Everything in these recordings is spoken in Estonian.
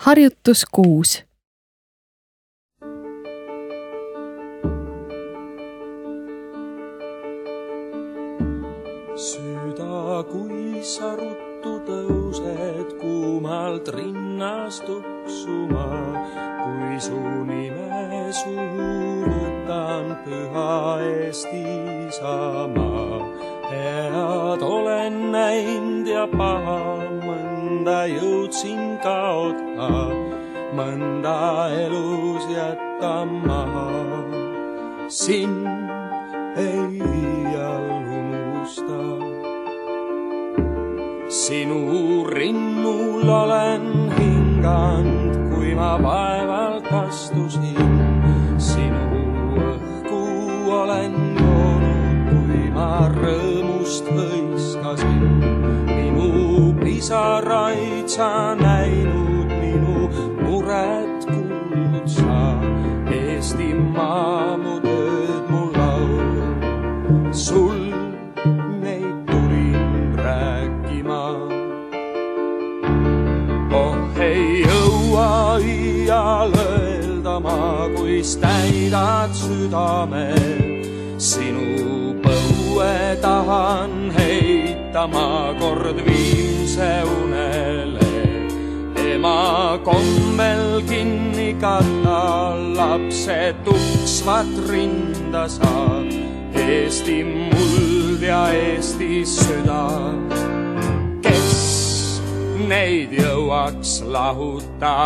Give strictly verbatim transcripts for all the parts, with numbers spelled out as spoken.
Harjutus kuus. Süda, kui sa ruttu tõused kuumalt rinnast tuksuma, kui su nime suhu võtan püha Eesti sama. Head olen näind ja paha, mõnda jõudsin kaota, mõnda elus jätta maha. Sind ei iial unusta. Sinu rinnul olen hinganud, kui ma vaevalt astusin. Sinu õhku olen joonud, kui ma rõõmust hõiskasin. Minu pisaraid sa näinud, minu muret kuulnud sa. Eestimaa mu tööd mu laul, sul neid tulin rääkima. Oh, ei jõua iial öelda ma, kuis täidad südame. Sinu põue tahan heita ma kord viimse unele. Ema kommel kinni katta, lapse tuksvat rinda saab. Eesti muld ja Eesti süda, kes neid jõuaks lahuta.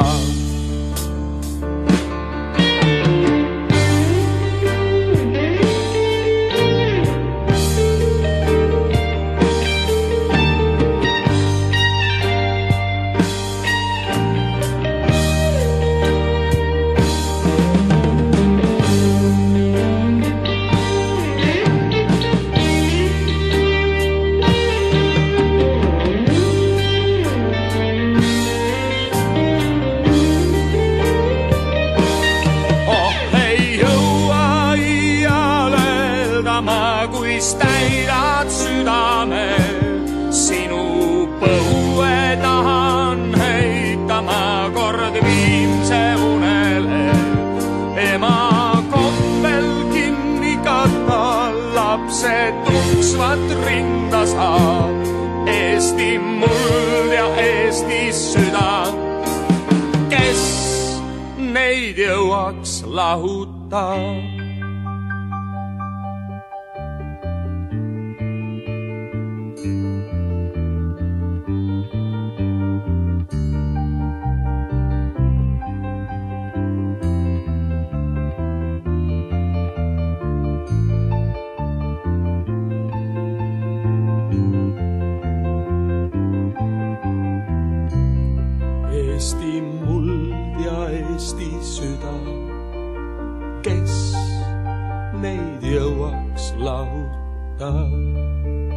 Kuis täidad südame, sinu põue tahan heita ma kord viimse unele. Ema kommel kinni katta, lapse tuksvat rinda saab. Eesti muld ja Eesti süda, kes neid jõuaks lahuta. Eesti muld ja Eesti süda, kes neid jõuaks lahuta.